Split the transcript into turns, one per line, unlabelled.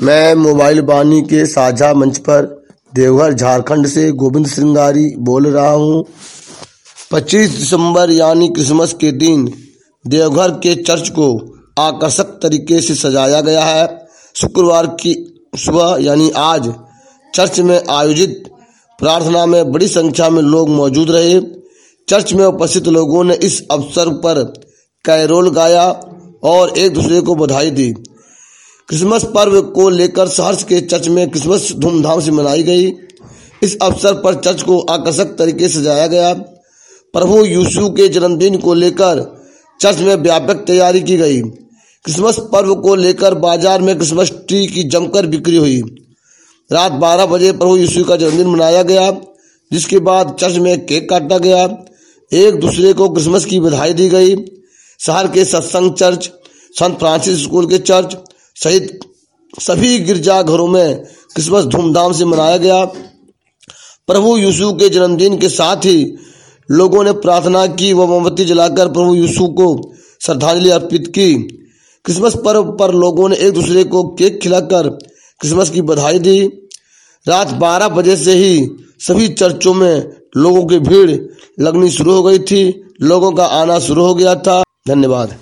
मैं मोबाइल वाणी के साझा मंच पर देवघर झारखंड से गोविंद श्रृंगारी बोल रहा हूँ। 25 दिसंबर यानी क्रिसमस के दिन देवघर के चर्च को आकर्षक तरीके से सजाया गया है। शुक्रवार की सुबह यानी आज चर्च में आयोजित प्रार्थना में बड़ी संख्या में लोग मौजूद रहे। चर्च में उपस्थित लोगों ने इस अवसर पर कैरोल गाया और एक दूसरे को बधाई दी। क्रिसमस पर्व को लेकर शहर के चर्च में क्रिसमस धूमधाम से मनाई गई। इस अवसर पर चर्च को आकर्षक तरीके से सजाया गया। प्रभु यीशु के जन्मदिन को लेकर चर्च में व्यापक तैयारी की गई। क्रिसमस पर्व को लेकर बाजार में क्रिसमस ट्री की जमकर बिक्री हुई। रात 12 बजे प्रभु यीशु का जन्मदिन मनाया गया, जिसके बाद चर्च में केक काटा गया। एक दूसरे को क्रिसमस की बधाई दी गई। शहर के सत्संग चर्च, संत फ्रांसिस स्कूल के चर्च सहित सभी गिरजाघरों में क्रिसमस धूमधाम से मनाया गया। प्रभु यीशु के जन्मदिन के साथ ही लोगों ने प्रार्थना की व मोमबत्ती जलाकर प्रभु यीशु को श्रद्धांजलि अर्पित की। क्रिसमस पर्व पर लोगों ने एक दूसरे को केक खिलाकर क्रिसमस की बधाई दी। रात 12 बजे से ही सभी चर्चों में लोगों की भीड़ लगनी शुरू हो गई थी। लोगों का आना शुरू हो गया था। धन्यवाद।